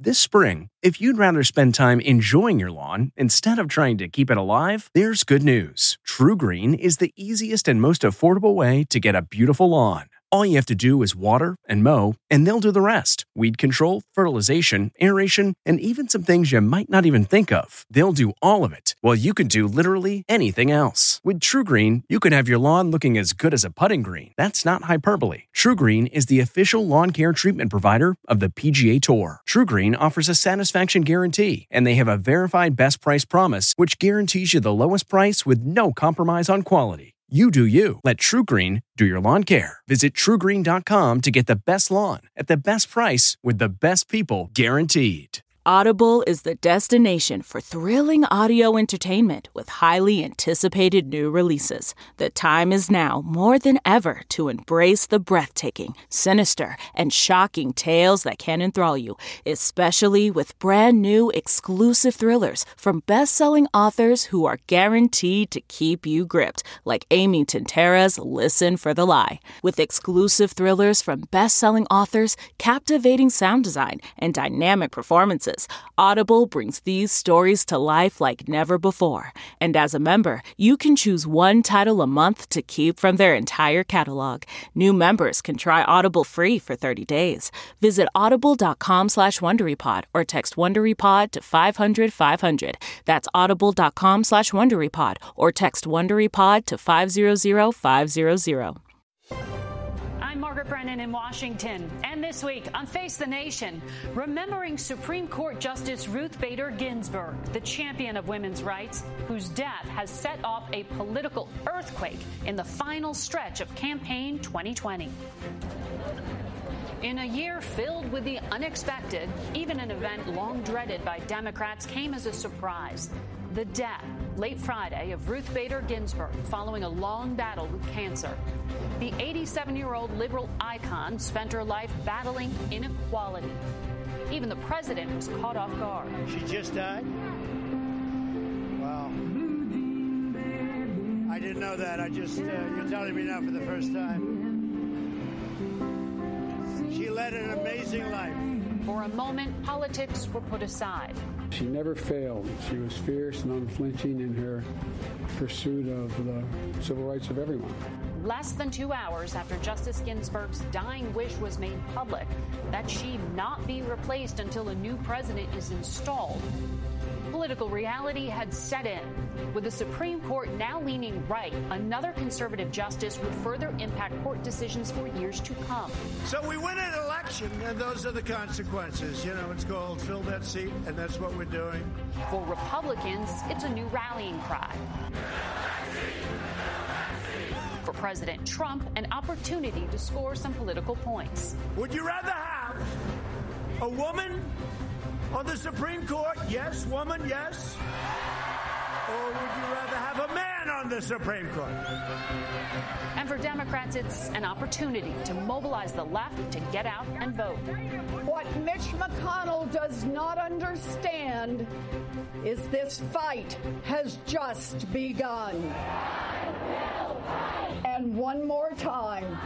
This spring, if you'd rather spend time enjoying your lawn instead of trying to keep it alive, there's good news. TruGreen is the easiest and most affordable way to get a beautiful lawn. All you have to do is water and mow, and they'll do the rest. Weed control, fertilization, aeration, and even some things you might not even think of. They'll do all of it, while you can do literally anything else. With TruGreen, you can have your lawn looking as good as a putting green. That's not hyperbole. TruGreen is the official lawn care treatment provider of the PGA Tour. TruGreen offers a satisfaction guarantee, and they have a verified best price promise, which guarantees you the lowest price with no compromise on quality. You do you. Let TruGreen do your lawn care. Visit TruGreen.com to get the best lawn at the best price with the best people guaranteed. Audible is the destination for thrilling audio entertainment with highly anticipated new releases. The time is now more than ever to embrace the breathtaking, sinister, and shocking tales that can enthrall you, especially with brand new exclusive thrillers from best-selling authors who are guaranteed to keep you gripped, like Amy Tintera's Listen for the Lie. With exclusive thrillers from best-selling authors, captivating sound design, and dynamic performances, Audible brings these stories to life like never before. And as a member, you can choose one title a month to keep from their entire catalog. New members can try Audible free for 30 days. Visit audible.com/WonderyPod or text WonderyPod to 500-500. That's audible.com/WonderyPod or text WonderyPod to 500-500. I'm Margaret Brennan in Washington. And this week on Face the Nation, remembering Supreme Court Justice Ruth Bader Ginsburg, the champion of women's rights, whose death has set off a political earthquake in the final stretch of campaign 2020. In a year filled with the unexpected, even an event long dreaded by Democrats came as a surprise. The death, late Friday, of Ruth Bader Ginsburg following a long battle with cancer. The 87-year-old liberal icon spent her life battling inequality. Even the president was caught off guard. She just died? Wow. I didn't know that. You're telling me now for the first time. She led an amazing life. For a moment, politics were put aside. She never failed. She was fierce and unflinching in her pursuit of the civil rights of everyone. Less than 2 hours after Justice Ginsburg's dying wish was made public that she not be replaced until a new president is installed, political reality had set in. With the Supreme Court now leaning right, another conservative justice would further impact court decisions for years to come. So we win an election, and those are the consequences. You know, it's called fill that seat, and that's what we're doing. For Republicans, it's a new rallying cry. For President Trump, an opportunity to score some political points. Would you rather have a woman on the Supreme Court? Yes, woman, yes. Or would you rather have a man on the Supreme Court? And for Democrats, it's an opportunity to mobilize the left to get out and vote. What Mitch McConnell does not understand is this fight has just begun. And one more time.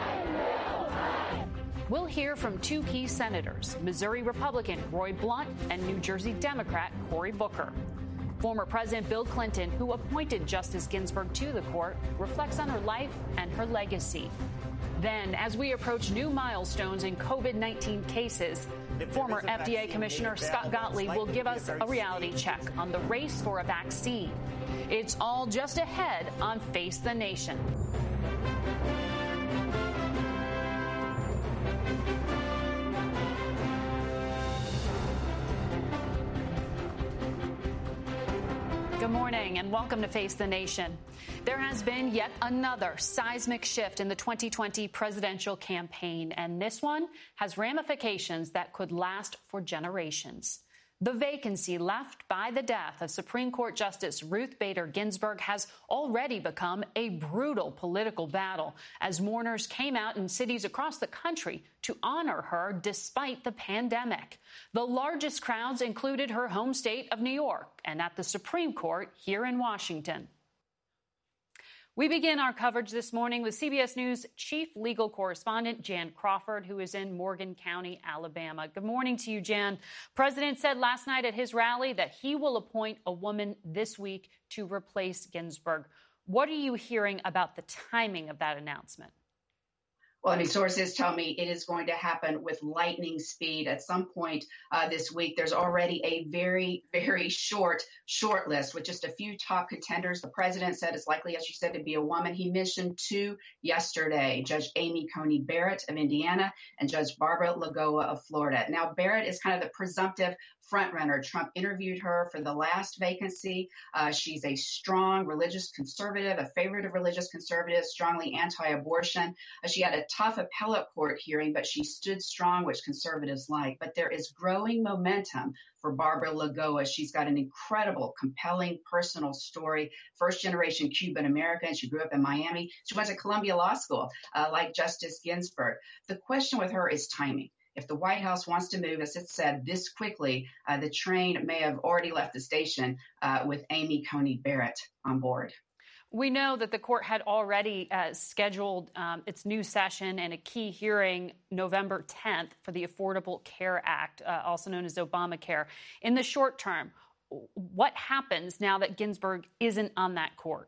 We'll hear from two key senators, Missouri Republican Roy Blunt and New Jersey Democrat Cory Booker. Former President Bill Clinton, who appointed Justice Ginsburg to the court, reflects on her life and her legacy. Then, as we approach new milestones in COVID-19 cases, former FDA Commissioner Scott Gottlieb will give us a reality check on the race for a vaccine. It's all just ahead on Face the Nation. Good morning and welcome to Face the Nation. There has been yet another seismic shift in the 2020 presidential campaign, and this one has ramifications that could last for generations. The vacancy left by the death of Supreme Court Justice Ruth Bader Ginsburg has already become a brutal political battle as mourners came out in cities across the country to honor her despite the pandemic. The largest crowds included her home state of New York and at the Supreme Court here in Washington. We begin our coverage this morning with CBS News chief legal correspondent Jan Crawford, who is in Morgan County, Alabama. Good morning to you, Jan. President said last night at his rally that he will appoint a woman this week to replace Ginsburg. What are you hearing about the timing of that announcement? Well, I mean, sources tell me it is going to happen with lightning speed at some point this week. There's already a very, very short list with just a few top contenders. The president said it's likely, as you said, to be a woman. He mentioned two yesterday, Judge Amy Coney Barrett of Indiana and Judge Barbara Lagoa of Florida. Now, Barrett is kind of the presumptive frontrunner. Trump interviewed her for the last vacancy. She's a strong religious conservative, a favorite of religious conservatives, strongly anti-abortion. She had a tough appellate court hearing, but she stood strong, which conservatives like. But there is growing momentum for Barbara Lagoa. She's got an incredible, compelling personal story, first-generation Cuban American. She grew up in Miami. She went to Columbia Law School, like Justice Ginsburg. The question with her is timing. If the White House wants to move, as it said, this quickly, the train may have already left the station with Amy Coney Barrett on board. We know that the court had already scheduled its new session and a key hearing November 10th for the Affordable Care Act, also known as Obamacare. In the short term, what happens now that Ginsburg isn't on that court?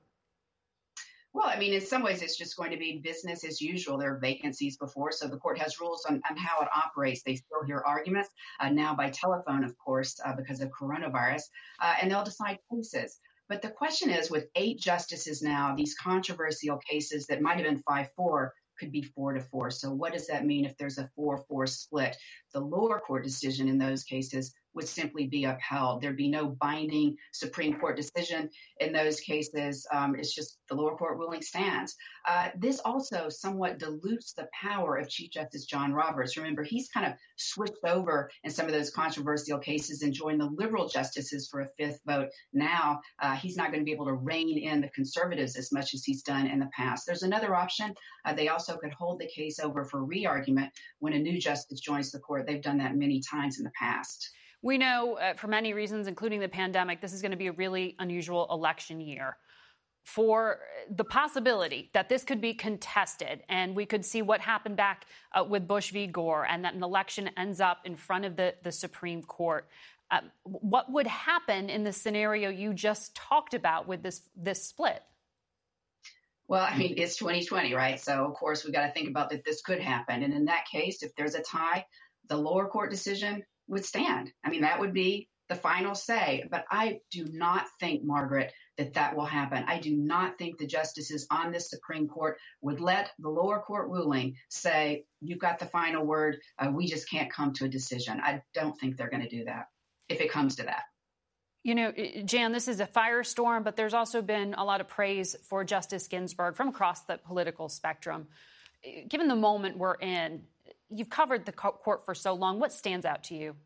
Well, I mean, in some ways, it's just going to be business as usual. There are vacancies before, so the court has rules on how it operates. They still hear arguments now by telephone, of course, because of coronavirus, and they'll decide cases. But the question is, with 8 justices now, these controversial cases that might have been 5-4 could be 4-4. So what does that mean if there's a 4-4 split? The lower court decision in those cases would simply be upheld. There'd be no binding Supreme Court decision in those cases. It's just the lower court ruling stands. This also somewhat dilutes the power of Chief Justice John Roberts. Remember, he's kind of switched over in some of those controversial cases and joined the liberal justices for a 5th vote. Now he's not going to be able to rein in the conservatives as much as he's done in the past. There's another option. They also could hold the case over for re-argument when a new justice joins the court. They've done that many times in the past. We know for many reasons, including the pandemic, this is going to be a really unusual election year. For the possibility that this could be contested and we could see what happened back with Bush v. Gore and that an election ends up in front of the Supreme Court, what would happen in the scenario you just talked about with this split? Well, I mean, it's 2020, right? So, of course, we've got to think about that this could happen. And in that case, if there's a tie, the lower court decision would stand. I mean, that would be the final say. But I do not think, Margaret, that will happen. I do not think the justices on this Supreme Court would let the lower court ruling say, you've got the final word. We just can't come to a decision. I don't think they're going to do that if it comes to that. You know, Jan, this is a firestorm, but there's also been a lot of praise for Justice Ginsburg from across the political spectrum. Given the moment we're in, you've covered the court for so long. What stands out to you?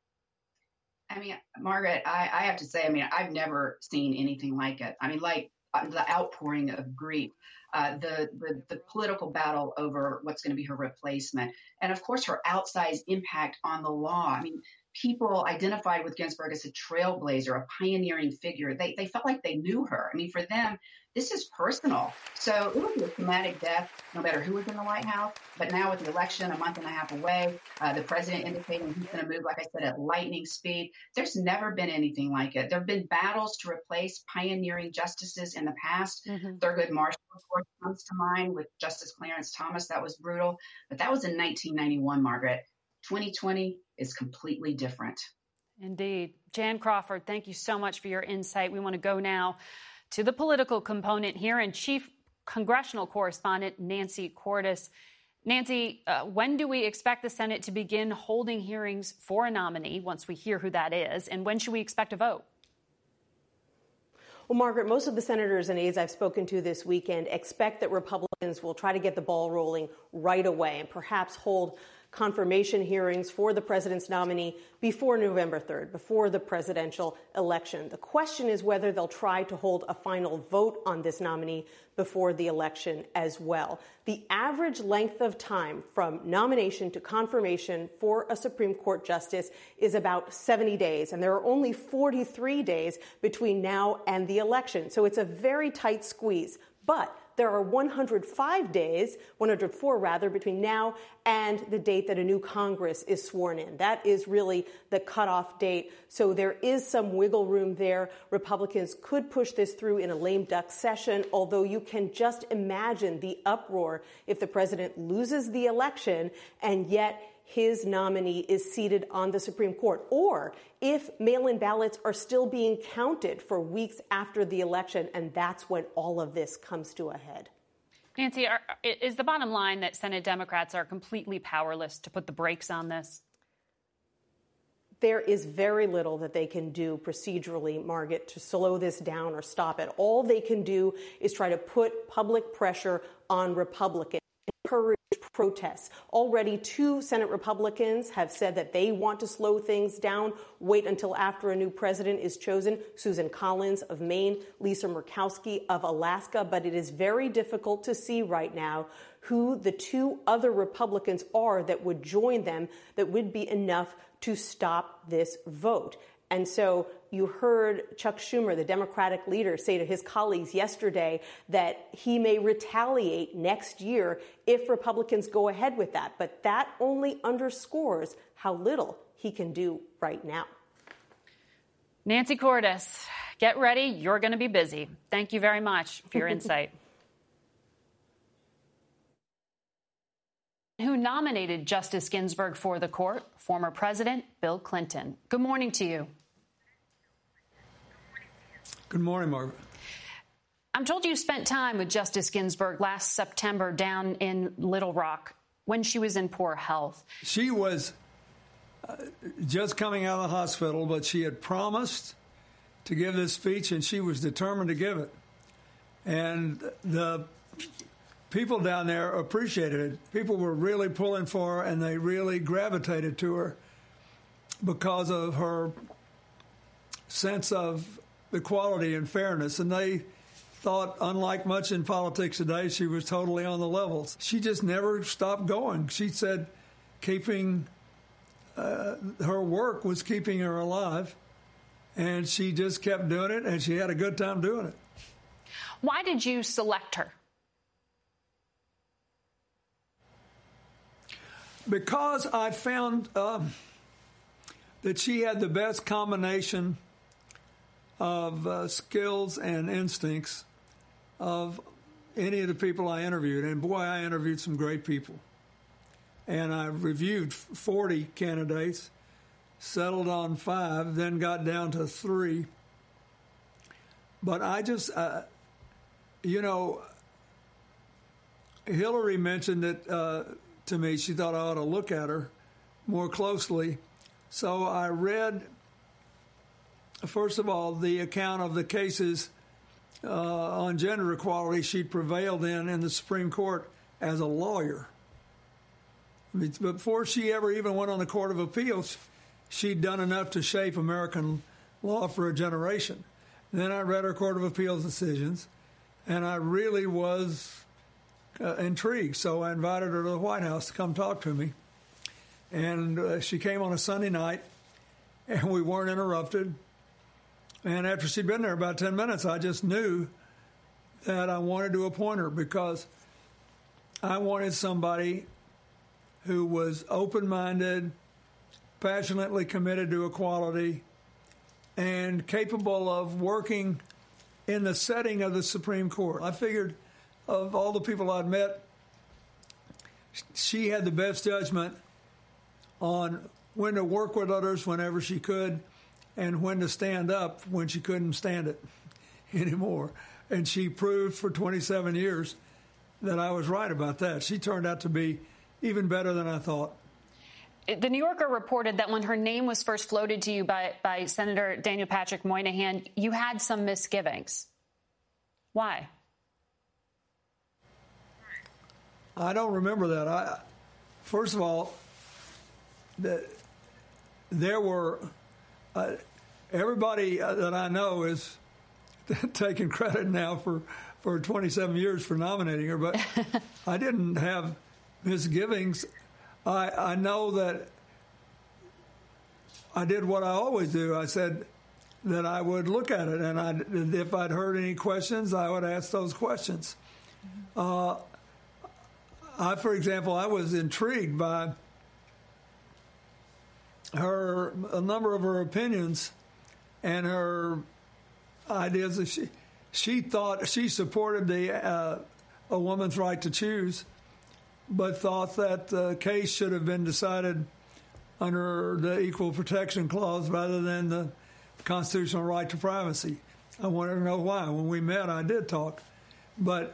I mean, Margaret, I have to say, I mean, I've never seen anything like it. I mean, like the outpouring of grief, the political battle over what's going to be her replacement, and of course, her outsized impact on the law. I mean, people identified with Ginsburg as a trailblazer, a pioneering figure. They felt like they knew her. I mean, for them, this is personal. So it would be a traumatic death, no matter who was in the White House. But now with the election a month and a half away, the president indicating he's going to move, like I said, at lightning speed. There's never been anything like it. There have been battles to replace pioneering justices in the past. Thurgood Marshall, of course, comes to mind with Justice Clarence Thomas. That was brutal. But that was in 1991, Margaret. 2020 is completely different. Indeed. Jan Crawford, thank you so much for your insight. We want to go now to the political component here and Chief Congressional Correspondent Nancy Cordes. Nancy, when do we expect the Senate to begin holding hearings for a nominee once we hear who that is? And when should we expect a vote? Well, Margaret, most of the senators and aides I've spoken to this weekend expect that Republicans will try to get the ball rolling right away and perhaps hold confirmation hearings for the president's nominee before November 3rd, before the presidential election. The question is whether they'll try to hold a final vote on this nominee before the election as well. The average length of time from nomination to confirmation for a Supreme Court justice is about 70 days, and there are only 43 days between now and the election. So it's a very tight squeeze. But there are 104 rather, between now and the date that a new Congress is sworn in. That is really the cutoff date. So there is some wiggle room there. Republicans could push this through in a lame duck session, although you can just imagine the uproar if the president loses the election and yet his nominee is seated on the Supreme Court, or if mail-in ballots are still being counted for weeks after the election, and that's when all of this comes to a head. Nancy, is the bottom line that Senate Democrats are completely powerless to put the brakes on this? There is very little that they can do procedurally, Margaret, to slow this down or stop it. All they can do is try to put public pressure on Republicans, encourage protests. Already 2 Senate Republicans have said that they want to slow things down, wait until after a new president is chosen. Susan Collins of Maine, Lisa Murkowski of Alaska. But it is very difficult to see right now who the 2 other Republicans are that would join them, that would be enough to stop this vote. And so you heard Chuck Schumer, the Democratic leader, say to his colleagues yesterday that he may retaliate next year if Republicans go ahead with that. But that only underscores how little he can do right now. Nancy Cordes, get ready. You're going to be busy. Thank you very much for your insight. Who nominated Justice Ginsburg for the court? Former President Bill Clinton. Good morning to you. Good morning, Margaret. I'm told you spent time with Justice Ginsburg last September down in Little Rock when she was in poor health. She was just coming out of the hospital, but she had promised to give this speech, and she was determined to give it. And the people down there appreciated it. People were really pulling for her, and they really gravitated to her because of her sense of equality and fairness. And they thought, unlike much in politics today, she was totally on the levels. She just never stopped going. She said keeping her work was keeping her alive, and she just kept doing it, and she had a good time doing it. Why did you select her? Because I found that she had the best combination of skills and instincts of any of the people I interviewed. And boy, I interviewed some great people. And I reviewed 40 candidates, settled on 5, then got down to 3. But I just, Hillary mentioned it to me. She thought I ought to look at her more closely. So I read, first of all, the account of the cases on gender equality she'd prevailed in the Supreme Court as a lawyer. I mean, before she ever even went on the Court of Appeals, she'd done enough to shape American law for a generation. And then I read her Court of Appeals decisions, and I really was intrigued. So I invited her to the White House to come talk to me. And she came on a Sunday night, and we weren't interrupted. And after she'd been there about 10 minutes, I just knew that I wanted to appoint her because I wanted somebody who was open-minded, passionately committed to equality, and capable of working in the setting of the Supreme Court. I figured of all the people I'd met, she had the best judgment on when to work with others whenever she could and when to stand up when she couldn't stand it anymore. And she proved for 27 years that I was right about that. She turned out to be even better than I thought. The New Yorker reported that when her name was first floated to you by Senator Daniel Patrick Moynihan, you had some misgivings. Why? I don't remember that. First of all, there were everybody that I know is taking credit now for 27 years for nominating her, but I didn't have misgivings. I know that I did what I always do. I said, that I would look at it, and if I'd heard any questions, I would ask those questions. For example, I was intrigued by a number of her opinions and her ideas. She thought she supported a woman's right to choose, but thought that the case should have been decided under the Equal Protection Clause rather than the constitutional right to privacy. I wanted to know why. When we met, I did talk. But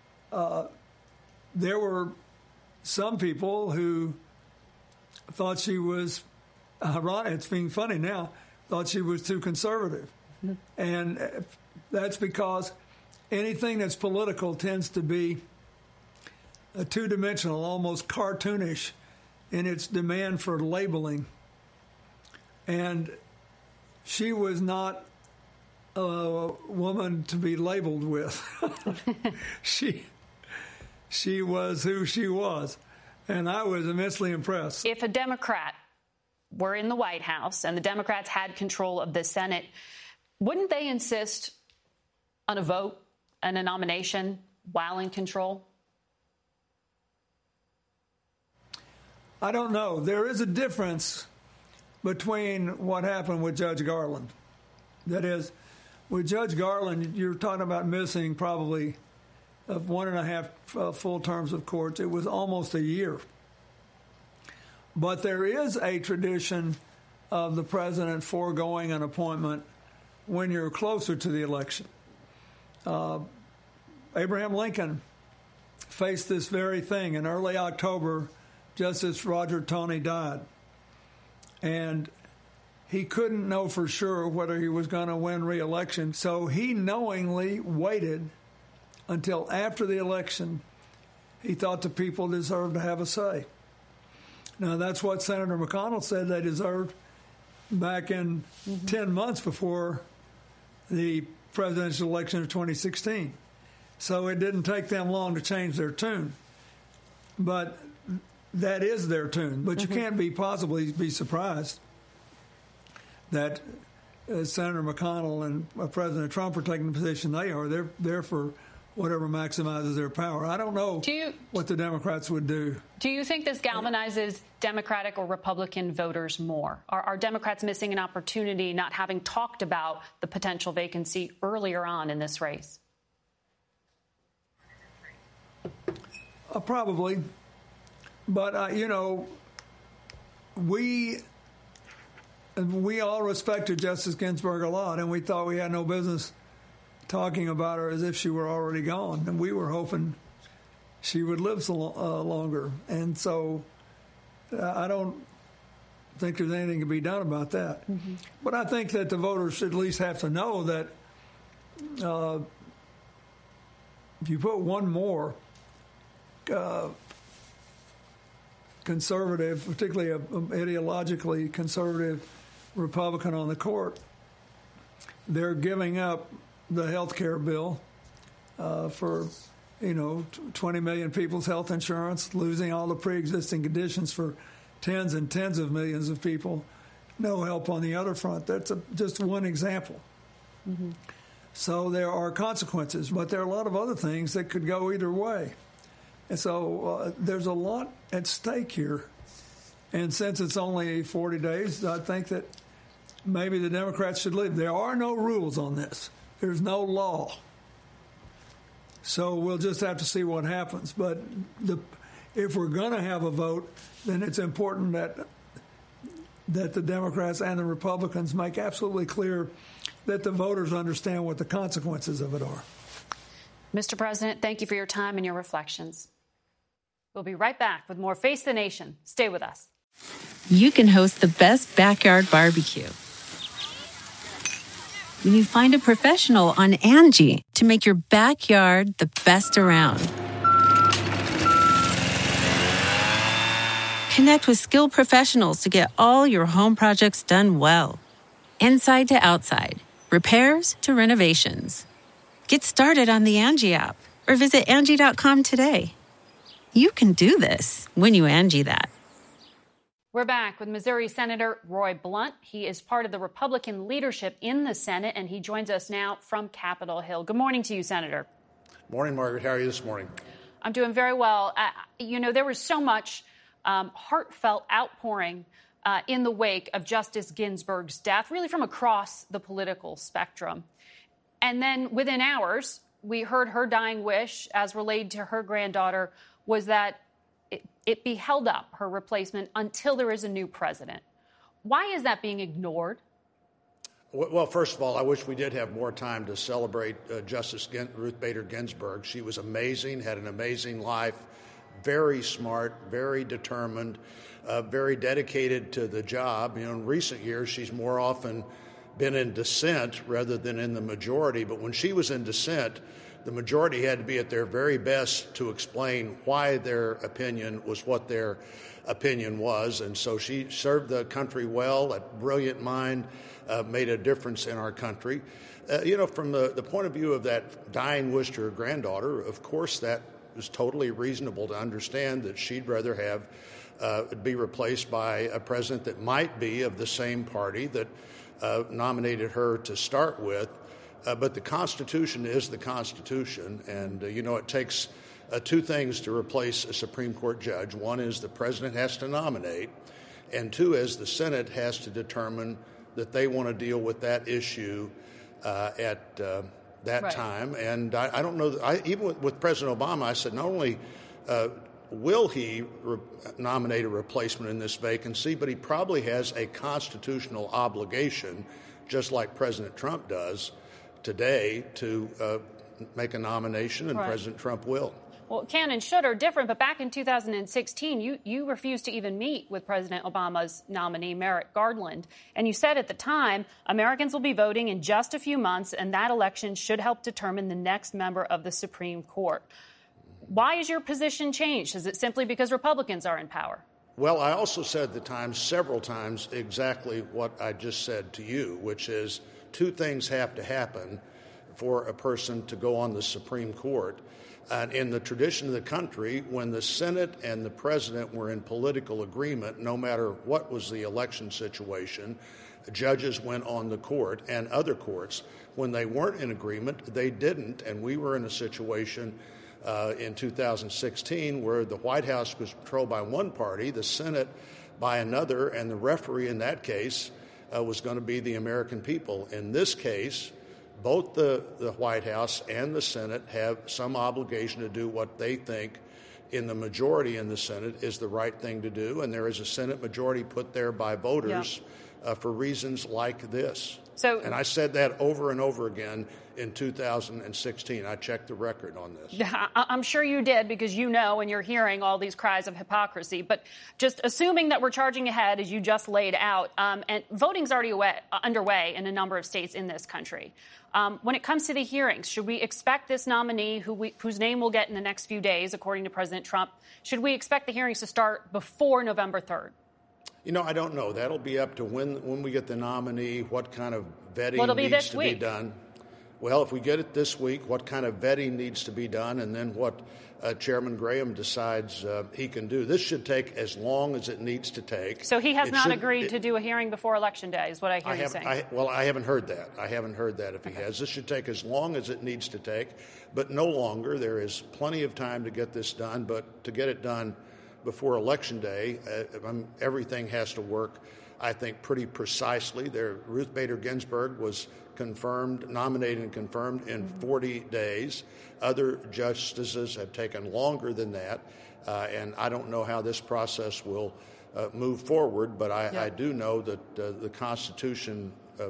there were some people who thought she was, it's being funny now, thought she was too conservative. Mm-hmm. And that's because anything that's political tends to be two-dimensional, almost cartoonish in its demand for labeling. And she was not a woman to be labeled with. She was who she was, and I was immensely impressed. If a Democrat were in the White House and the Democrats had control of the Senate, wouldn't they insist on a vote and a nomination while in control? I don't know. There is a difference between what happened with Judge Garland. That is, with Judge Garland, you're talking about missing probably 1.5 full terms of court. It was almost a year. But there is a tradition of the president foregoing an appointment when you're closer to the election. Abraham Lincoln faced this very thing. In early October, Justice Roger Taney died. And he couldn't know for sure whether he was going to win re-election, so he knowingly waited until after the election. He thought the people deserved to have a say. Now, that's what Senator McConnell said they deserved back in 10 months before the presidential election of 2016. So it didn't take them long to change their tune. But that is their tune. But you can't possibly be surprised that Senator McConnell and President Trump are taking the position they are. They're there for whatever maximizes their power. I don't know what the Democrats would do. Do you think this galvanizes Democratic or Republican voters more? Are Democrats missing an opportunity not having talked about the potential vacancy earlier on in this race? Probably. But, we all respected Justice Ginsburg a lot, and we thought we had no business talking about her as if she were already gone. And we were hoping she would live so longer. And so I don't think there's anything to be done about that. Mm-hmm. But I think that the voters should at least have to know that if you put one more conservative, particularly an ideologically conservative Republican on the court, they're giving up the health care bill for 20 million people's health insurance, losing all the pre-existing conditions for tens and tens of millions of people. No help on the other front. That's just one example. Mm-hmm. So there are consequences, but there are a lot of other things that could go either way. And so there's a lot at stake here. And since it's only 40 days, I think that maybe the Democrats should leave. There are no rules on this. There's no law. So we'll just have to see what happens. But if we're going to have a vote, then it's important that the Democrats and the Republicans make absolutely clear that the voters understand what the consequences of it are. Mr. President, thank you for your time and your reflections. We'll be right back with more Face the Nation. Stay with us. You can host the best backyard barbecue when you find a professional on Angie to make your backyard the best around. Connect with skilled professionals to get all your home projects done well. Inside to outside, repairs to renovations. Get started on the Angie app or visit Angie.com today. You can do this when you Angie that. We're back with Missouri Senator Roy Blunt. He is part of the Republican leadership in the Senate, and he joins us now from Capitol Hill. Good morning to you, Senator. Morning, Margaret. How are you this morning? I'm doing very well. There was so much heartfelt outpouring in the wake of Justice Ginsburg's death, really from across the political spectrum. And then within hours, we heard her dying wish, as relayed to her granddaughter, was that it be held up, her replacement, until there is a new president. Why is that being ignored? Well, first of all, I wish we did have more time to celebrate Justice Ruth Bader Ginsburg. She was amazing, had an amazing life, very smart, very determined, very dedicated to the job. In recent years, she's more often been in dissent rather than in the majority. But when she was in dissent, the majority had to be at their very best to explain why their opinion was what their opinion was. And so she served the country well, a brilliant mind, made a difference in our country. From the point of view of that dying wish to her granddaughter, of course, that was totally reasonable to understand that she'd rather have be replaced by a president that might be of the same party that nominated her to start with. But the Constitution is the Constitution, and, it takes two things to replace a Supreme Court judge. One is the president has to nominate, and two is the Senate has to determine that they want to deal with that issue at that time. And I don't know, even with President Obama, I said not only will he nominate a replacement in this vacancy, but he probably has a constitutional obligation, just like President Trump does today, to make a nomination, and President Trump will. Well, can and should are different, but back in 2016, you refused to even meet with President Obama's nominee, Merrick Garland. And you said at the time, Americans will be voting in just a few months, and that election should help determine the next member of the Supreme Court. Why has your position changed? Is it simply because Republicans are in power? Well, I also said at the time, several times, exactly what I just said to you, which is two things have to happen for a person to go on the Supreme Court. And in the tradition of the country, when the Senate and the president were in political agreement, no matter what was the election situation, judges went on the court, and other courts, when they weren't in agreement, they didn't. And we were in a situation in 2016 where the White House was controlled by one party, the Senate by another, and the referee in that case was going to be the American people. In this case, both the White House and the Senate have some obligation to do what they think in the majority in the Senate is the right thing to do, and there is a Senate majority put there by voters for reasons like this. And I said that over and over again in 2016. I checked the record on this. I'm sure you did, because you know and you're hearing all these cries of hypocrisy. But just assuming that we're charging ahead, as you just laid out, and voting's already underway in a number of states in this country. When it comes to the hearings, should we expect this nominee, whose name we'll get in the next few days, according to President Trump, should we expect the hearings to start before November 3rd? I don't know. That'll be up to when we get the nominee, what kind of vetting needs to be done. Well, if we get it this week, what kind of vetting needs to be done, and then what Chairman Graham decides he can do. This should take as long as it needs to take. So he has not agreed to do a hearing before Election Day, is what I hear you saying. I haven't heard that. I haven't heard that if he has. This should take as long as it needs to take, but no longer. There is plenty of time to get this done, but to get it done before Election Day, everything has to work, I think, pretty precisely. Ruth Bader Ginsburg was nominated and confirmed in 40 days. Other justices have taken longer than that, and I don't know how this process will move forward, but I do know that the Constitution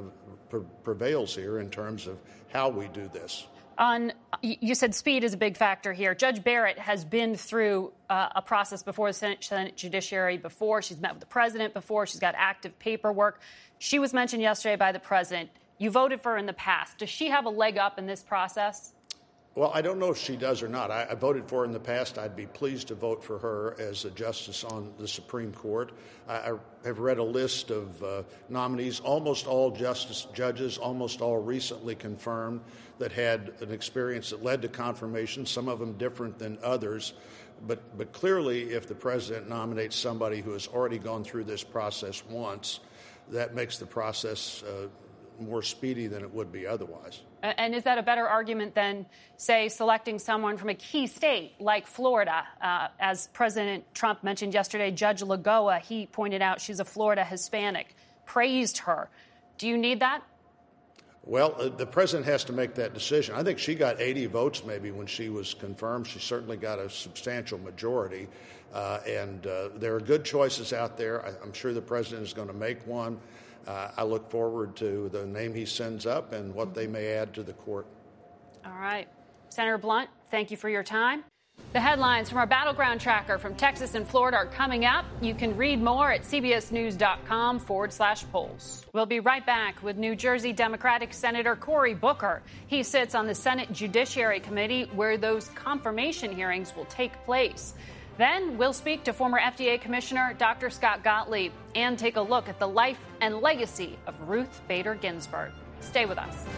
prevails here in terms of how we do this. You said speed is a big factor here. Judge Barrett has been through a process before the Senate Judiciary before. She's met with the president before. She's got active paperwork. She was mentioned yesterday by the president. You voted for her in the past. Does she have a leg up in this process? Well, I don't know if she does or not. I voted for her in the past. I'd be pleased to vote for her as a justice on the Supreme Court. I have read a list of nominees, almost all judges, almost all recently confirmed, that had an experience that led to confirmation, some of them different than others. But clearly, if the president nominates somebody who has already gone through this process once, that makes the process more speedy than it would be otherwise. And is that a better argument than, say, selecting someone from a key state like Florida? As President Trump mentioned yesterday, Judge Lagoa, he pointed out she's a Florida Hispanic, praised her. Do you need that? Well, the president has to make that decision. I think she got 80 votes maybe when she was confirmed. She certainly got a substantial majority. And there are good choices out there. I'm sure the president is going to make one. I look forward to the name he sends up and what they may add to the court. All right. Senator Blunt, thank you for your time. The headlines from our Battleground Tracker from Texas and Florida are coming up. You can read more at cbsnews.com/polls. We'll be right back with New Jersey Democratic Senator Cory Booker. He sits on the Senate Judiciary Committee where those confirmation hearings will take place. Then we'll speak to former FDA Commissioner Dr. Scott Gottlieb and take a look at the life and legacy of Ruth Bader Ginsburg. Stay with us.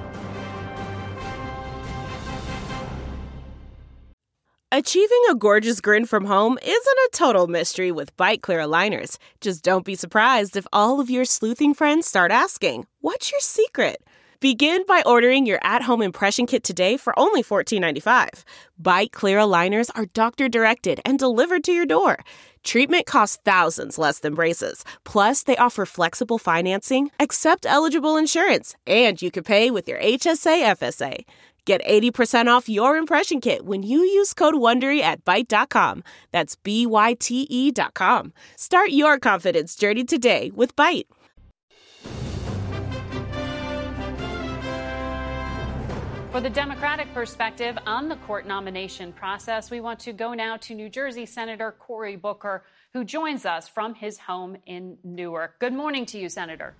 Achieving a gorgeous grin from home isn't a total mystery with Byte Clear aligners. Just don't be surprised if all of your sleuthing friends start asking, "What's your secret?" Begin by ordering your at-home impression kit today for only $14.95. Byte Clear aligners are doctor-directed and delivered to your door. Treatment costs thousands less than braces. Plus, they offer flexible financing, accept eligible insurance, and you can pay with your HSA FSA. Get 80% off your impression kit when you use code WONDERY at Byte.com. That's BYTE.com. Start your confidence journey today with Byte. For the Democratic perspective on the court nomination process, we want to go now to New Jersey Senator Cory Booker, who joins us from his home in Newark. Good morning to you, Senator.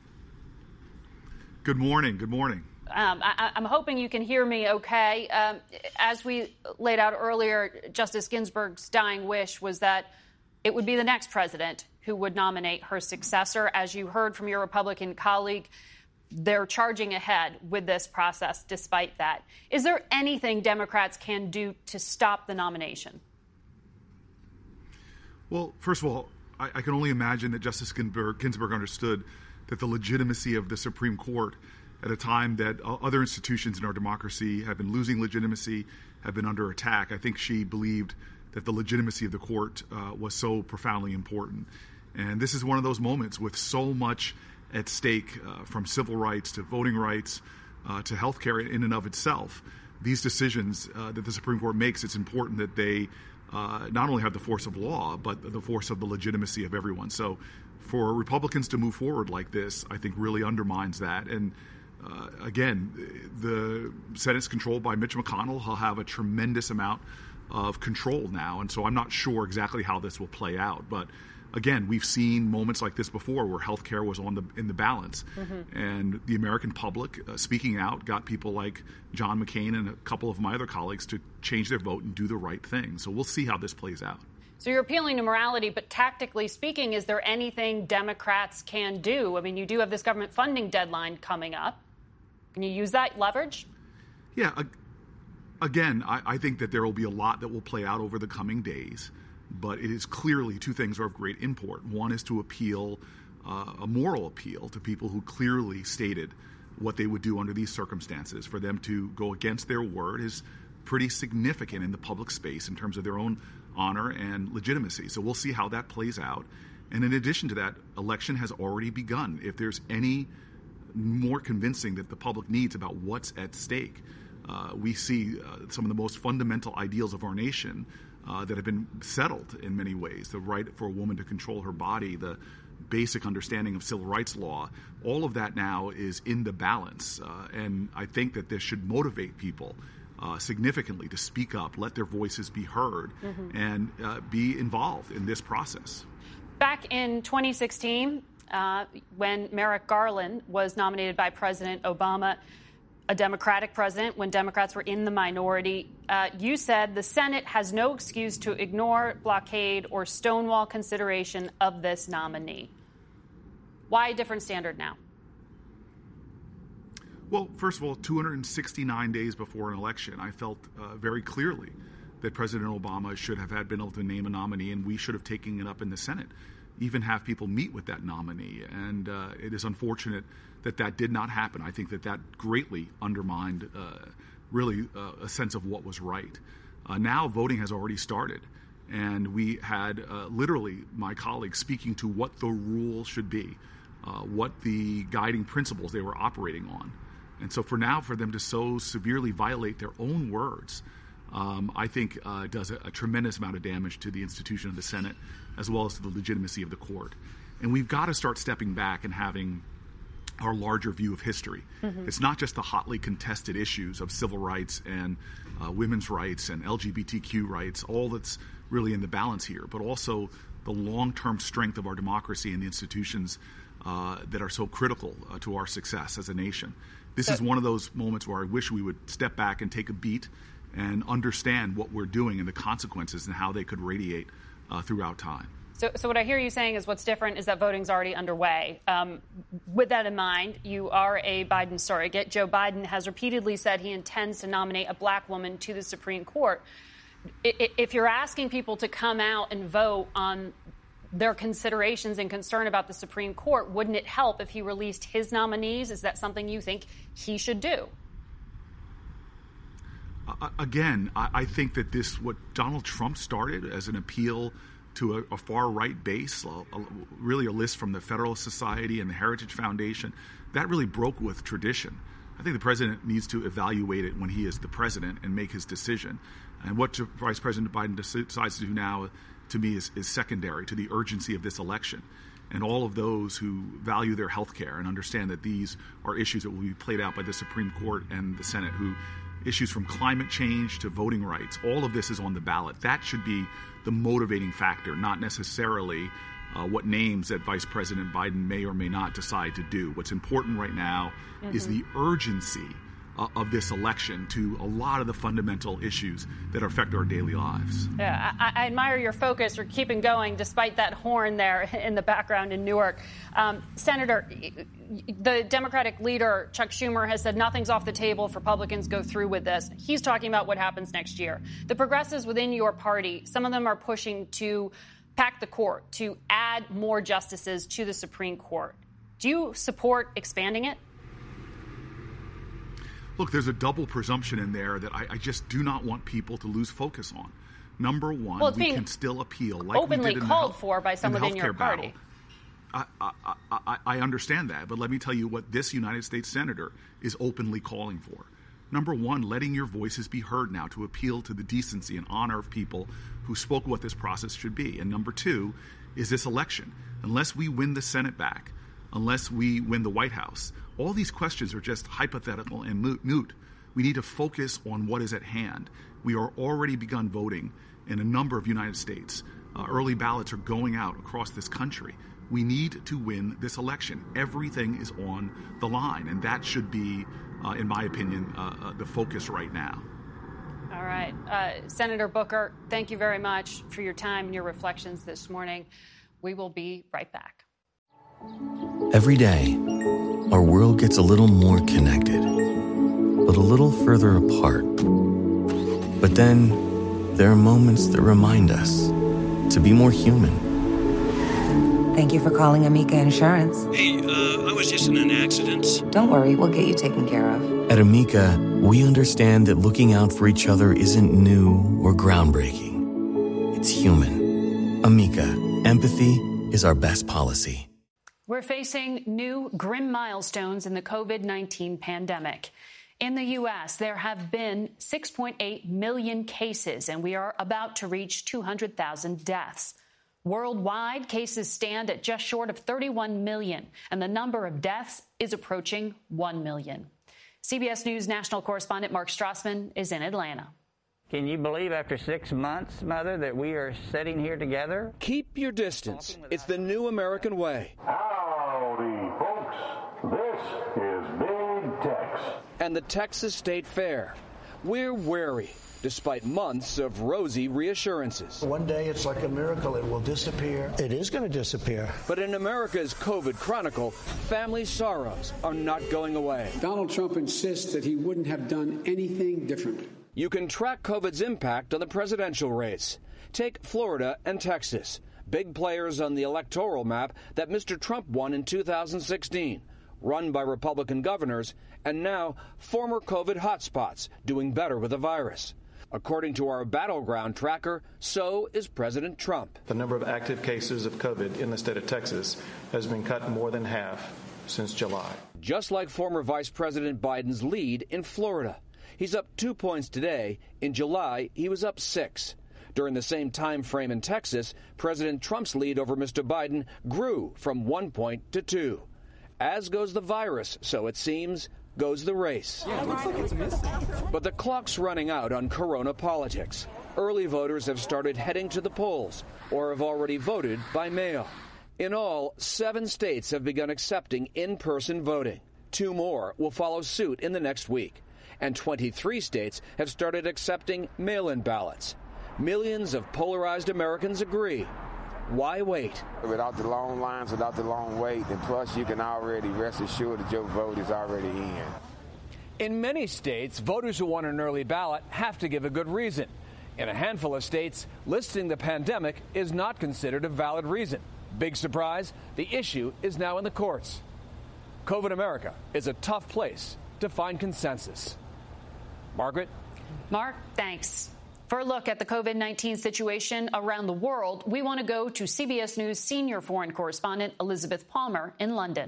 Good morning. Good morning. I'm hoping you can hear me okay. As we laid out earlier, Justice Ginsburg's dying wish was that it would be the next president who would nominate her successor. As you heard from your Republican colleague, they're charging ahead with this process despite that. Is there anything Democrats can do to stop the nomination? Well, first of all, I can only imagine that Justice Ginsburg understood that the legitimacy of the Supreme Court at a time that other institutions in our democracy have been losing legitimacy, have been under attack. I think she believed that the legitimacy of the court was so profoundly important. And this is one of those moments with so much at stake, from civil rights to voting rights to health care in and of itself. These decisions that the Supreme Court makes, it's important that they not only have the force of law, but the force of the legitimacy of everyone. So for Republicans to move forward like this, I think really undermines that. And again, the Senate's controlled by Mitch McConnell. He'll have a tremendous amount of control now. And so I'm not sure exactly how this will play out. But again, we've seen moments like this before where healthcare was in the balance. Mm-hmm. And the American public, speaking out, got people like John McCain and a couple of my other colleagues to change their vote and do the right thing. So we'll see how this plays out. So you're appealing to morality, but tactically speaking, is there anything Democrats can do? I mean, you do have this government funding deadline coming up. Can you use that leverage? Yeah. Again, I think that there will be a lot that will play out over the coming days. But it is clearly two things are of great import. One is to appeal, a moral appeal to people who clearly stated what they would do under these circumstances. For them to go against their word is pretty significant in the public space in terms of their own honor and legitimacy. So we'll see how that plays out. And in addition to that, election has already begun. If there's any more convincing that the public needs about what's at stake, we see some of the most fundamental ideals of our nation that have been settled in many ways. The right for a woman to control her body, the basic understanding of civil rights law, all of that now is in the balance. And I think that this should motivate people significantly to speak up, let their voices be heard, mm-hmm. and be involved in this process. Back in 2016, when Merrick Garland was nominated by President Obama, a Democratic president, when Democrats were in the minority, you said the Senate has no excuse to ignore, blockade, or stonewall consideration of this nominee. Why a different standard now? Well, first of all, 269 days before an election, I felt very clearly that President Obama should have been able to name a nominee, and we should have taken it up in the Senate, even have people meet with that nominee. And it is unfortunate that that did not happen. I think that greatly undermined really a sense of what was right. Now voting has already started, and we had literally my colleagues speaking to what the rules should be, what the guiding principles they were operating on. And so for them to so severely violate their own words, I think does a tremendous amount of damage to the institution of the Senate, as well as to the legitimacy of the court. And we've got to start stepping back and having our larger view of history. Mm-hmm. It's not just the hotly contested issues of civil rights and women's rights and LGBTQ rights, all that's really in the balance here, but also the long-term strength of our democracy and the institutions that are so critical to our success as a nation. This is one of those moments where I wish we would step back and take a beat and understand what we're doing and the consequences and how they could radiate throughout time. So what I hear you saying is what's different is that voting's already underway. With that in mind, you are a Biden surrogate. Joe Biden has repeatedly said he intends to nominate a black woman to the Supreme Court. If you're asking people to come out and vote on their considerations and concern about the Supreme Court, wouldn't it help if he released his nominees? Is that something you think he should do? Again, I think that what Donald Trump started as an appeal to a far-right base, really a list from the Federalist Society and the Heritage Foundation, that really broke with tradition. I think the president needs to evaluate it when he is the president and make his decision. And what Vice President Biden decides to do now, to me, is secondary to the urgency of this election. And all of those who value their health care and understand that these are issues that will be played out by the Supreme Court and the Senate, issues from climate change to voting rights, all of this is on the ballot. That should be the motivating factor, not necessarily what names that Vice President Biden may or may not decide to do. What's important right now is the urgency of this election to a lot of the fundamental issues that affect our daily lives. Yeah, I admire your focus. You're keeping going despite that horn there in the background in Newark. Senator, the Democratic leader, Chuck Schumer, has said nothing's off the table if Republicans go through with this. He's talking about what happens next year. The progressives within your party, some of them are pushing to pack the court, to add more justices to the Supreme Court. Do you support expanding it? Look, there's a double presumption in there that I just do not want people to lose focus on. Number one, we can still appeal like openly we did in called for by some within your party. I understand that, but let me tell you what this United States senator is openly calling for. Number one, letting your voices be heard now to appeal to the decency and honor of people who spoke what this process should be. And number two is this election. Unless we win the Senate back, unless we win the White House, all these questions are just hypothetical and moot. We need to focus on what is at hand. We are already begun voting in a number of United States. Early ballots are going out across this country. We need to win this election. Everything is on the line, and that should be, in my opinion, the focus right now. All right. Senator Booker, thank you very much for your time and your reflections this morning. We will be right back. Every day, our world gets a little more connected, but a little further apart. But then, there are moments that remind us to be more human. Thank you for calling Amica Insurance. Hey, I was just in an accident. Don't worry, we'll get you taken care of. At Amica, we understand that looking out for each other isn't new or groundbreaking. It's human. Amica, empathy is our best policy. We're facing new grim milestones in the COVID-19 pandemic. In the U.S., there have been 6.8 million cases, and we are about to reach 200,000 deaths. Worldwide, cases stand at just short of 31 million, and the number of deaths is approaching 1 million. CBS News national correspondent Mark Strassman is in Atlanta. Can you believe after 6 months, Mother, that we are sitting here together? Keep your distance. It's the new American way. Howdy, folks. This is Big Tex. And the Texas State Fair. We're wary, despite months of rosy reassurances. One day it's like a miracle. It will disappear. It is going to disappear. But in America's COVID chronicle, family sorrows are not going away. Donald Trump insists that he wouldn't have done anything different. You can track COVID's impact on the presidential race. Take Florida and Texas, big players on the electoral map that Mr. Trump won in 2016, run by Republican governors, and now former COVID hotspots doing better with the virus. According to our battleground tracker, so is President Trump. The number of active cases of COVID in the state of Texas has been cut more than half since July. Just like former Vice President Biden's lead in Florida. He's up 2 points today. In July, he was up 6. During the same time frame in Texas, President Trump's lead over Mr. Biden grew from 1 point to 2. As goes the virus, so it seems, goes the race. Yeah, it looks like it's missing. But the clock's running out on corona politics. Early voters have started heading to the polls or have already voted by mail. In all, 7 states have begun accepting in-person voting. 2 more will follow suit in the next week. And 23 states have started accepting mail-in ballots. Millions of polarized Americans agree. Why wait? Without the long lines, without the long wait, and plus you can already rest assured that your vote is already in. In many states, voters who want an early ballot have to give a good reason. In a handful of states, listing the pandemic is not considered a valid reason. Big surprise, the issue is now in the courts. COVID America is a tough place to find consensus. Margaret? Mark, thanks. For a look at the COVID-19 situation around the world, we want to go to CBS News senior foreign correspondent Elizabeth Palmer in London.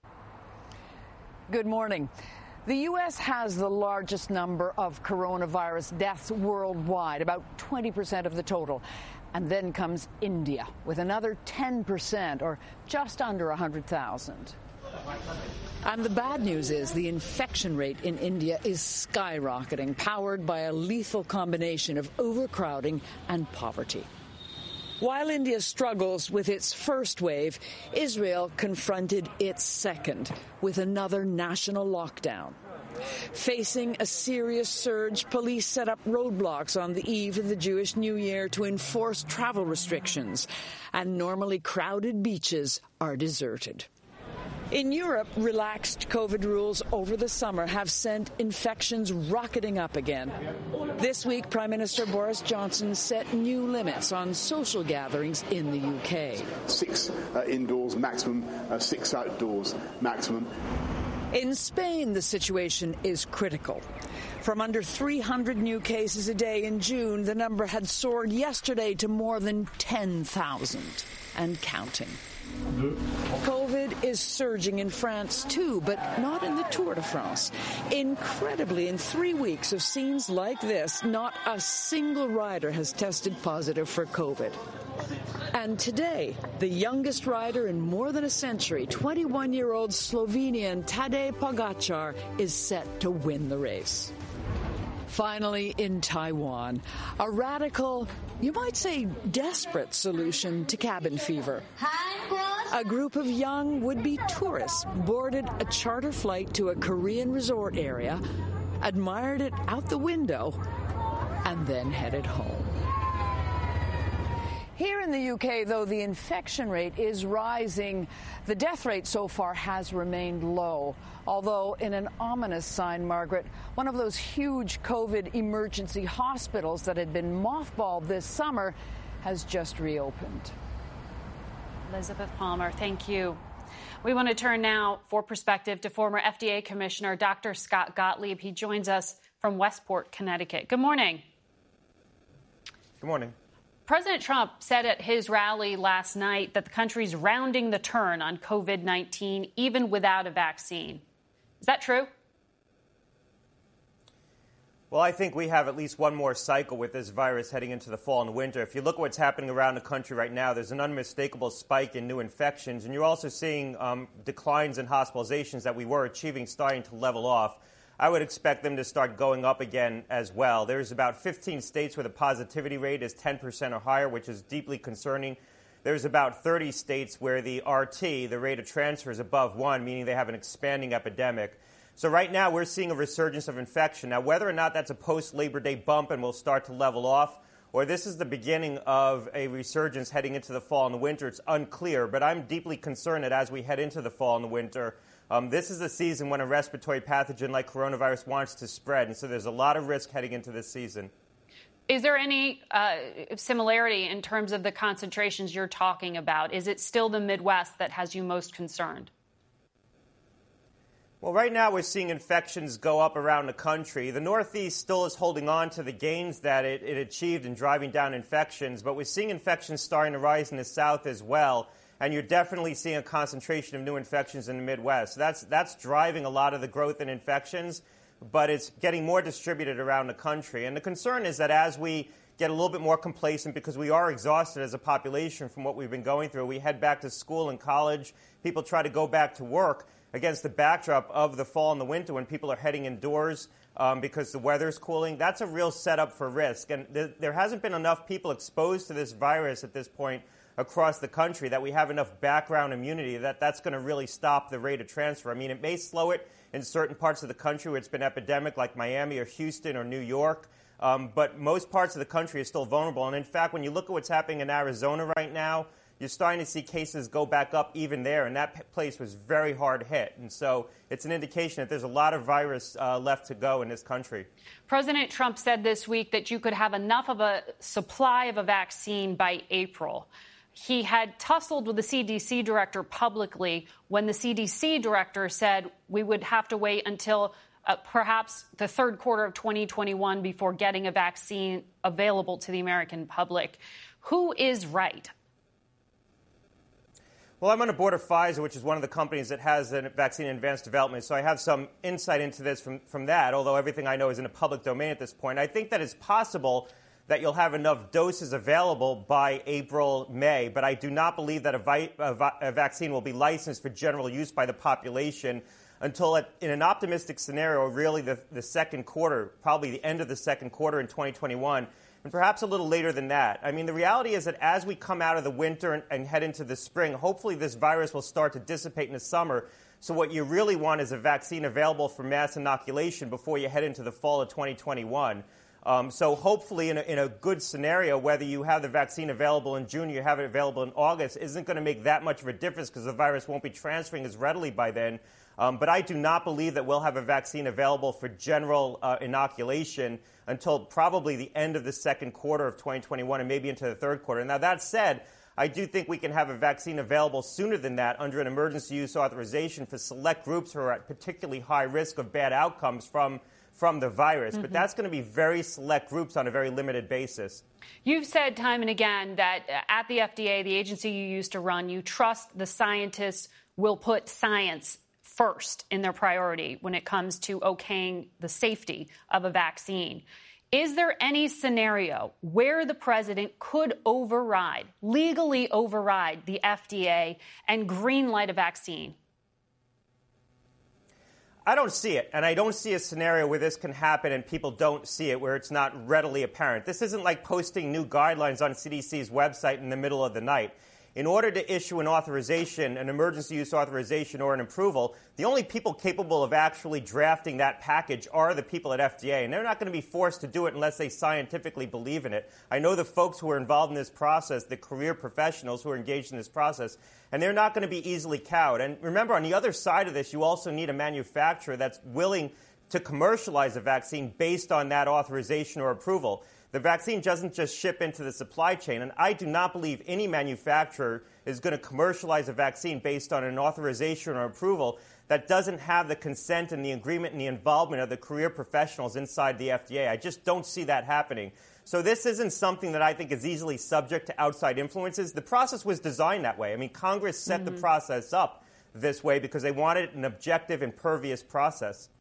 Good morning. The U.S. has the largest number of coronavirus deaths worldwide, about 20% of the total. And then comes India with another 10%, or just under 100,000. And the bad news is the infection rate in India is skyrocketing, powered by a lethal combination of overcrowding and poverty. While India struggles with its first wave, Israel confronted its second with another national lockdown. Facing a serious surge, police set up roadblocks on the eve of the Jewish New Year to enforce travel restrictions, and normally crowded beaches are deserted. In Europe, relaxed COVID rules over the summer have sent infections rocketing up again. This week, Prime Minister Boris Johnson set new limits on social gatherings in the UK. 6 indoors maximum, 6 outdoors maximum. In Spain, the situation is critical. From under 300 new cases a day in June, the number had soared yesterday to more than 10,000 and counting. COVID is surging in France, too, but not in the Tour de France. Incredibly, in 3 weeks of scenes like this, not a single rider has tested positive for COVID. And today, the youngest rider in more than a century, 21-year-old Slovenian Tadej Pogačar, is set to win the race. Finally, in Taiwan, a radical, you might say desperate solution to cabin fever. A group of young would-be tourists boarded a charter flight to a Korean resort area, admired it out the window, and then headed home. Here in the UK, though, the infection rate is rising. The death rate so far has remained low, although in an ominous sign, Margaret, one of those huge COVID emergency hospitals that had been mothballed this summer has just reopened. Elizabeth Palmer, thank you. We want to turn now, for perspective, to former FDA Commissioner Dr. Scott Gottlieb. He joins us from Westport, Connecticut. Good morning. Good morning. President Trump said at his rally last night that the country's rounding the turn on COVID-19, even without a vaccine. Is that true? Well, I think we have at least one more cycle with this virus heading into the fall and winter. If you look at what's happening around the country right now, there's an unmistakable spike in new infections, and you're also seeing declines in hospitalizations that we were achieving starting to level off. I would expect them to start going up again as well. There's about 15 states where the positivity rate is 10% or higher, which is deeply concerning. There's about 30 states where the RT, the rate of transfer, is above 1, meaning they have an expanding epidemic. So right now we're seeing a resurgence of infection. Now, whether or not that's a post-Labor Day bump and will start to level off, or this is the beginning of a resurgence heading into the fall and the winter, it's unclear. But I'm deeply concerned that as we head into the fall and the winter, This is a season when a respiratory pathogen like coronavirus wants to spread, and so there's a lot of risk heading into this season. Is there any similarity in terms of the concentrations you're talking about? Is it still the Midwest that has you most concerned? Well, right now we're seeing infections go up around the country. The Northeast still is holding on to the gains that it achieved in driving down infections, but we're seeing infections starting to rise in the South as well, and you're definitely seeing a concentration of new infections in the Midwest. So that's driving a lot of the growth in infections, but it's getting more distributed around the country. And the concern is that as we get a little bit more complacent, because we are exhausted as a population from what we've been going through, we head back to school and college, people try to go back to work, against the backdrop of the fall and the winter when people are heading indoors because the weather's cooling, that's a real setup for risk. And there hasn't been enough people exposed to this virus at this point across the country that we have enough background immunity that's going to really stop the rate of transfer. I mean, it may slow it in certain parts of the country where it's been epidemic, like Miami or Houston or New York, but most parts of the country are still vulnerable. And in fact, when you look at what's happening in Arizona right now, you're starting to see cases go back up even there, and that place was very hard hit. And so it's an indication that there's a lot of virus left to go in this country. President Trump said this week that you could have enough of a supply of a vaccine by April. He had tussled with the CDC director publicly when the CDC director said we would have to wait until perhaps the third quarter of 2021 before getting a vaccine available to the American public. Who is right? Well, I'm on the board of Pfizer, which is one of the companies that has a vaccine in advanced development, so I have some insight into this from that, although everything I know is in the public domain at this point. I think that it's possible that you'll have enough doses available by April, May, but I do not believe that a vaccine will be licensed for general use by the population until, in an optimistic scenario, really the second quarter, probably the end of the second quarter in 2021. And perhaps a little later than that. I mean, the reality is that as we come out of the winter and head into the spring, hopefully this virus will start to dissipate in the summer. So what you really want is a vaccine available for mass inoculation before you head into the fall of 2021. So hopefully in a good scenario, whether you have the vaccine available in June or you have it available in August, isn't going to make that much of a difference because the virus won't be transferring as readily by then. But I do not believe that we'll have a vaccine available for general inoculation until probably the end of the second quarter of 2021 and maybe into the third quarter. Now, that said, I do think we can have a vaccine available sooner than that under an emergency use authorization for select groups who are at particularly high risk of bad outcomes from the virus. Mm-hmm. But that's going to be very select groups on a very limited basis. You've said time and again that at the FDA, the agency you used to run, you trust the scientists will put science first in their priority when it comes to okaying the safety of a vaccine. Is there any scenario where the president could legally override the FDA and greenlight a vaccine? I don't see it, and I don't see a scenario where this can happen and people don't see it, where it's not readily apparent. This isn't like posting new guidelines on CDC's website in the middle of the night. In order to issue an authorization, an emergency use authorization or an approval, the only people capable of actually drafting that package are the people at FDA, and they're not going to be forced to do it unless they scientifically believe in it. I know the folks who are involved in this process, the career professionals who are engaged in this process, and they're not going to be easily cowed. And remember, on the other side of this, you also need a manufacturer that's willing to commercialize a vaccine based on that authorization or approval. The vaccine doesn't just ship into the supply chain, and I do not believe any manufacturer is going to commercialize a vaccine based on an authorization or approval that doesn't have the consent and the agreement and the involvement of the career professionals inside the FDA. I just don't see that happening. So this isn't something that I think is easily subject to outside influences. The process was designed that way. I mean, Congress set the process up this way because they wanted an objective, impervious process.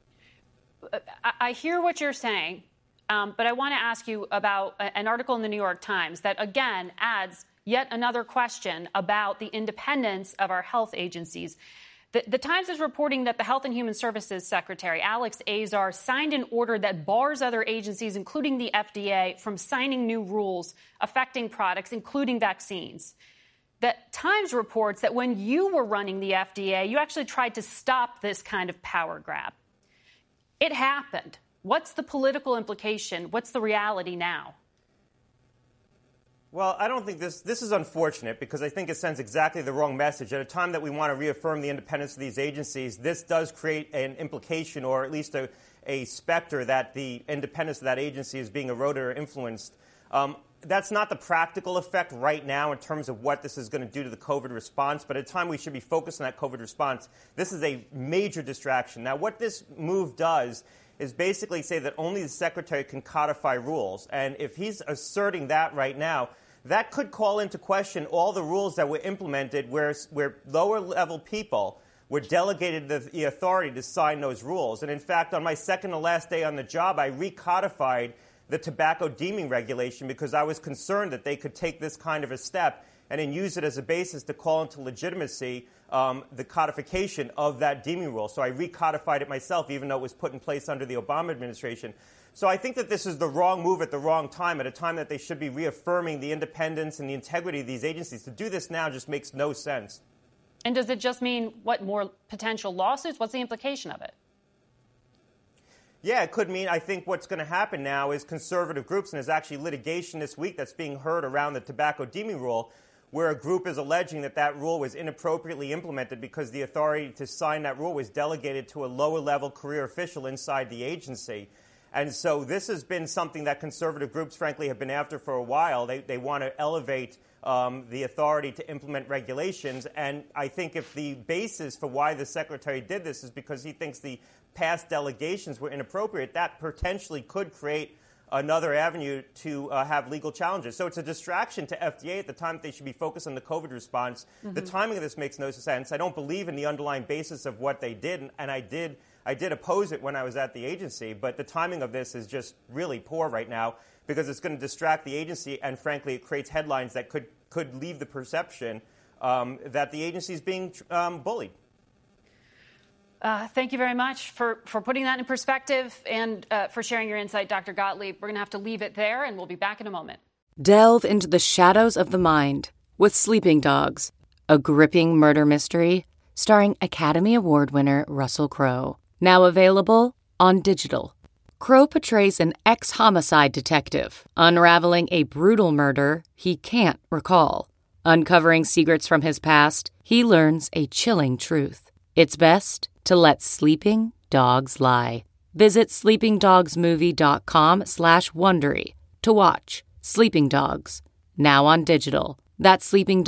I hear what you're saying. But I want to ask you about an article in the New York Times that, again, adds yet another question about the independence of our health agencies. The Times is reporting that the Health and Human Services Secretary, Alex Azar, signed an order that bars other agencies, including the FDA, from signing new rules affecting products, including vaccines. The Times reports that when you were running the FDA, you actually tried to stop this kind of power grab. It happened. What's the political implication? What's the reality now? Well, I don't think this is unfortunate because I think it sends exactly the wrong message. At a time that we want to reaffirm the independence of these agencies, this does create an implication or at least a specter that the independence of that agency is being eroded or influenced. That's not the practical effect right now in terms of what this is going to do to the COVID response, but at a time we should be focused on that COVID response, this is a major distraction. Now, what this move does is basically say that only the secretary can codify rules. And if he's asserting that right now, that could call into question all the rules that were implemented where lower-level people were delegated the authority to sign those rules. And in fact, on my second to last day on the job, I recodified the tobacco deeming regulation because I was concerned that they could take this kind of a step and then use it as a basis to call into legitimacy the codification of that deeming rule. So I recodified it myself, even though it was put in place under the Obama administration. So I think that this is the wrong move at the wrong time, at a time that they should be reaffirming the independence and the integrity of these agencies. To do this now just makes no sense. And does it just mean, more potential lawsuits? What's the implication of it? Yeah, it could mean, I think what's going to happen now is conservative groups, and there's actually litigation this week that's being heard around the tobacco deeming rule, where a group is alleging that that rule was inappropriately implemented because the authority to sign that rule was delegated to a lower-level career official inside the agency. And so this has been something that conservative groups, frankly, have been after for a while. They want to elevate the authority to implement regulations. And I think if the basis for why the secretary did this is because he thinks the past delegations were inappropriate, that potentially could create another avenue to have legal challenges. So it's a distraction to FDA at the time that they should be focused on the COVID response. Mm-hmm. The timing of this makes no sense. I don't believe in the underlying basis of what they did, and I did oppose it when I was at the agency, but the timing of this is just really poor right now because it's going to distract the agency, and frankly, it creates headlines that could leave the perception that the agency is being bullied. Thank you very much for putting that in perspective and for sharing your insight, Dr. Gottlieb. We're going to have to leave it there, and we'll be back in a moment. Delve into the shadows of the mind with Sleeping Dogs, a gripping murder mystery starring Academy Award winner Russell Crowe. Now available on digital. Crowe portrays an ex-homicide detective unraveling a brutal murder he can't recall. Uncovering secrets from his past, he learns a chilling truth. It's best to let sleeping dogs lie. Visit sleepingdogsmovie.com/Wondery to watch Sleeping Dogs, now on digital. That's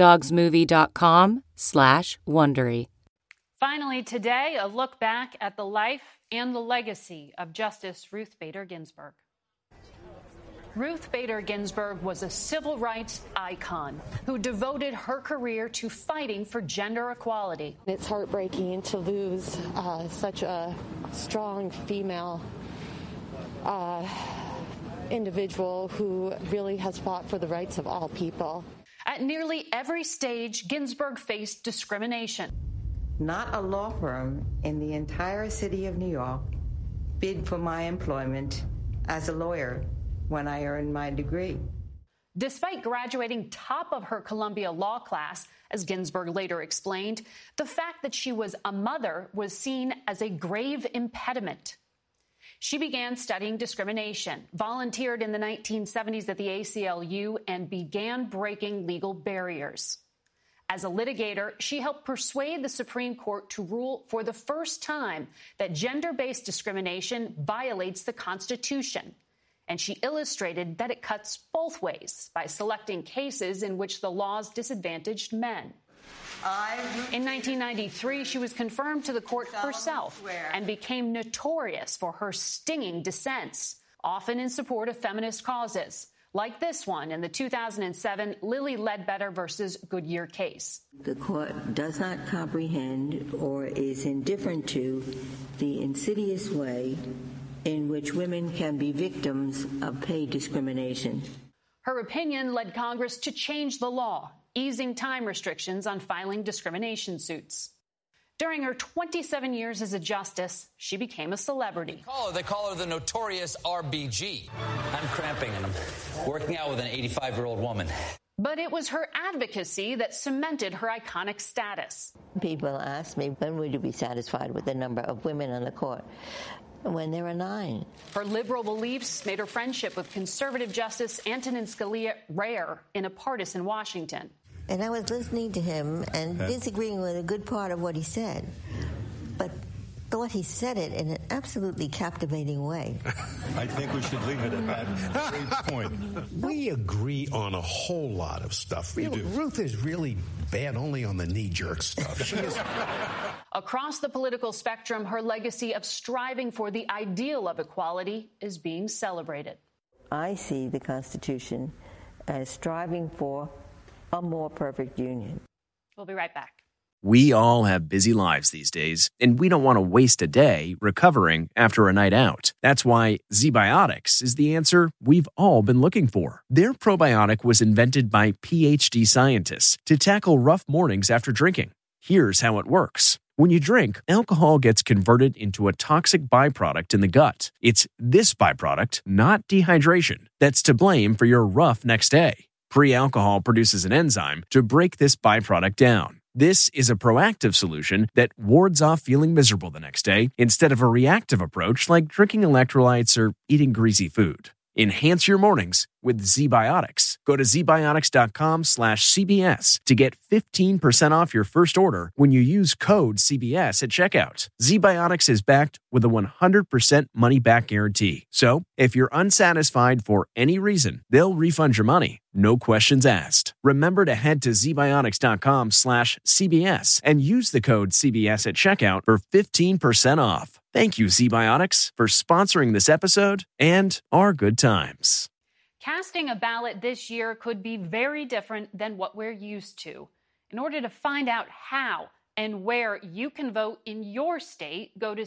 sleepingdogsmovie.com/Wondery. Finally today, a look back at the life and the legacy of Justice Ruth Bader Ginsburg. Ruth Bader Ginsburg was a civil rights icon who devoted her career to fighting for gender equality. It's heartbreaking to lose such a strong female individual who really has fought for the rights of all people. At nearly every stage, Ginsburg faced discrimination. Not a law firm in the entire city of New York bid for my employment as a lawyer when I earned my degree. Despite graduating top of her Columbia Law class, as Ginsburg later explained, the fact that she was a mother was seen as a grave impediment. She began studying discrimination, volunteered in the 1970s at the ACLU, and began breaking legal barriers. As a litigator, she helped persuade the Supreme Court to rule for the first time that gender-based discrimination violates the Constitution. And she illustrated that it cuts both ways by selecting cases in which the laws disadvantaged men. In 1993, she was confirmed to the court herself and became notorious for her stinging dissents, often in support of feminist causes, like this one in the 2007 Lilly Ledbetter versus Goodyear case. The court does not comprehend or is indifferent to the insidious way in which women can be victims of pay discrimination. Her opinion led Congress to change the law, easing time restrictions on filing discrimination suits. During her 27 years as a justice, she became a celebrity. They call her the notorious RBG. I'm cramping and I'm working out with an 85-year-old woman. But it was her advocacy that cemented her iconic status. People ask me, when would you be satisfied with the number of women on the court? when they were 9. Her liberal beliefs made her friendship with conservative Justice Antonin Scalia rare in a partisan Washington. And I was listening to him and disagreeing with a good part of what he said, but thought he said it in an absolutely captivating way. I think we should leave it at that. Great point. We agree on a whole lot of stuff. We do. Ruth is really bad only on the knee-jerk stuff. She is. Across the political spectrum, her legacy of striving for the ideal of equality is being celebrated. I see the Constitution as striving for a more perfect union. We'll be right back. We all have busy lives these days, and we don't want to waste a day recovering after a night out. That's why ZBiotics is the answer we've all been looking for. Their probiotic was invented by PhD scientists to tackle rough mornings after drinking. Here's how it works. When you drink, alcohol gets converted into a toxic byproduct in the gut. It's this byproduct, not dehydration, that's to blame for your rough next day. Pre-alcohol produces an enzyme to break this byproduct down. This is a proactive solution that wards off feeling miserable the next day instead of a reactive approach like drinking electrolytes or eating greasy food. Enhance your mornings with ZBiotics. Go to zbiotics.com/CBS to get 15% off your first order when you use code CBS at checkout. ZBiotics is backed with a 100% money-back guarantee. So, if you're unsatisfied for any reason, they'll refund your money. No questions asked. Remember to head to zbiotics.com/CBS and use the code CBS at checkout for 15% off. Thank you, ZBiotics, for sponsoring this episode and our good times. Casting a ballot this year could be very different than what we're used to. In order to find out how and where you can vote in your state, go to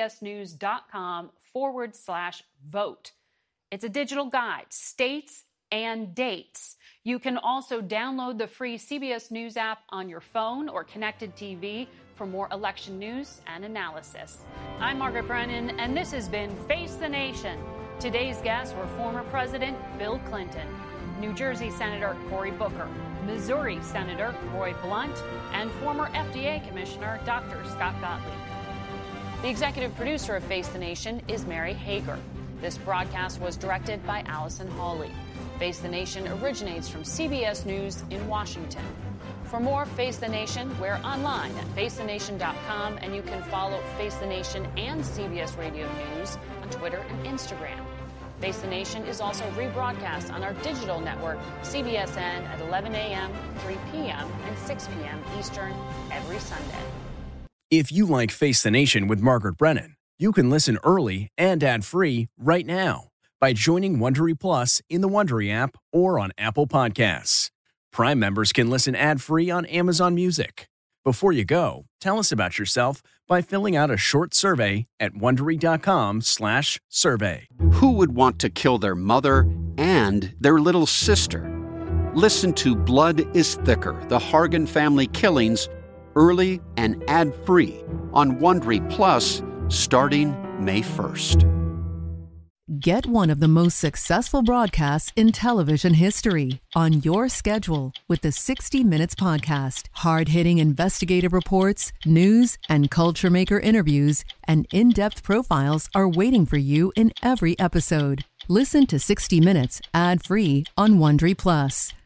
cbsnews.com/vote. It's a digital guide, states and dates. You can also download the free CBS News app on your phone or connected TV for more election news and analysis. I'm Margaret Brennan, and this has been Face the Nation. Today's guests were former President Bill Clinton, New Jersey Senator Cory Booker, Missouri Senator Roy Blunt, and former FDA Commissioner Dr. Scott Gottlieb. The executive producer of Face the Nation is Mary Hager. This broadcast was directed by Allison Hawley. Face the Nation originates from CBS News in Washington. For more Face the Nation, we're online at facethenation.com, and you can follow Face the Nation and CBS Radio News on Twitter and Instagram. Face the Nation is also rebroadcast on our digital network, CBSN, at 11 a.m., 3 p.m., and 6 p.m. Eastern every Sunday. If you like Face the Nation with Margaret Brennan, you can listen early and ad-free right now by joining Wondery Plus in the Wondery app or on Apple Podcasts. Prime members can listen ad-free on Amazon Music. Before you go, tell us about yourself by filling out a short survey at Wondery.com/survey. Who would want to kill their mother and their little sister? Listen to Blood is Thicker, the Hargan family killings, early and ad-free on Wondery Plus starting May 1st. Get one of the most successful broadcasts in television history on your schedule with the 60 Minutes Podcast. Hard-hitting investigative reports, news, and culture maker interviews, and in-depth profiles are waiting for you in every episode. Listen to 60 Minutes ad-free on Wondery Plus